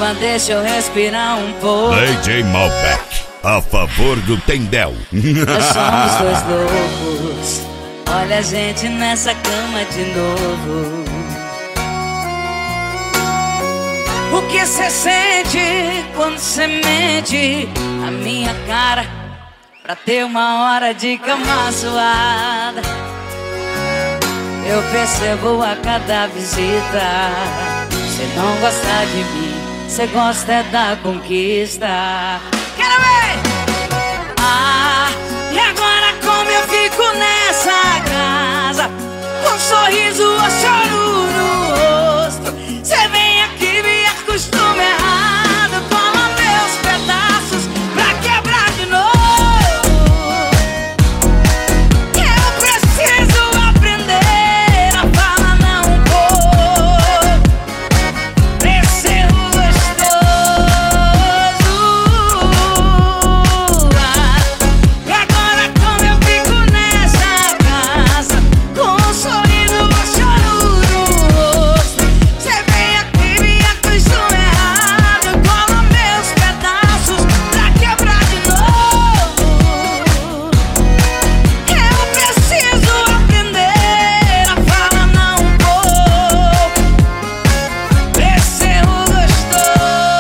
Calma, deixa eu respirar um pouco. DJ Malbec, a favor do Tendel. Nós somos dois loucos. Olha a gente nessa cama de novo. O que cê sente quando cê mente a minha cara pra ter uma hora de cama suada? Eu percebo a cada visita. Cê não gosta de mim, cê gosta é da conquista. Quero ver! Ah, e agora como eu fico nessa casa, com um sorriso ou choro no rosto? Cê vem aqui, me acostuma errado, cola meus pedaços pra quebrar de novo. Eu preciso aprender a falar não um pouco, pra ser gostoso. E agora como eu fico nessa casa, com um sorriso ou choro no rosto? Cê vem aqui, me acostuma errado, cola meus pedaços pra quebrar de novo. Eu preciso aprender a falar não um pouco, pra ser gostoso.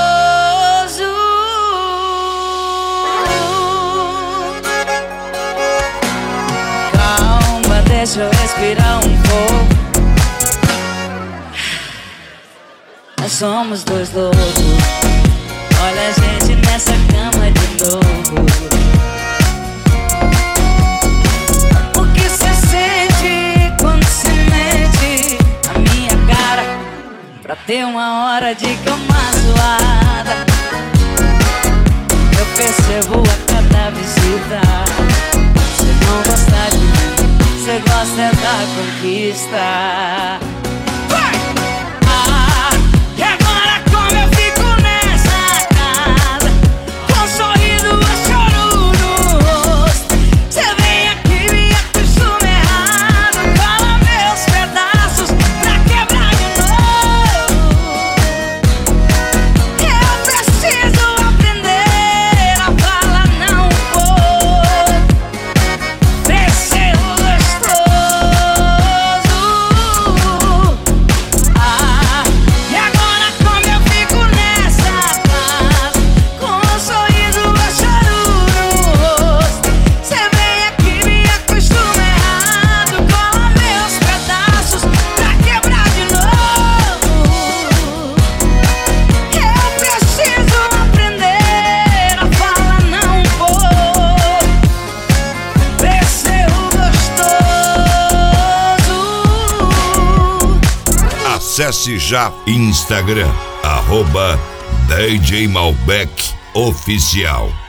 Calma, deixa eu respirar um pouco. Nós somos dois loucos. Olha a gente nessa cama de novo. O que cê sente quando cê mente a minha cara pra ter uma hora de cama suada? Eu percebo a cada visita. Cê não gosta de mim, cê gosta é da conquista. Ah, e agora como eu fico nessa casa, com um sorriso ou choro no rosto? Cê vem aqui, me acostuma errado, cola meus pedaços pra quebrar de novo. Eu preciso aprender a falar não um pouco, pra ser gostoso. Ah, e agora como eu fico nessa casa, com um sorriso ou choro no rosto? Cê vem aqui, me acostuma errado, cola meus pedaços pra quebrar de novo. Eu preciso aprender a falar não um pouco, pra ser gostoso. Acesse já Instagram, @DJ Malbec Oficial.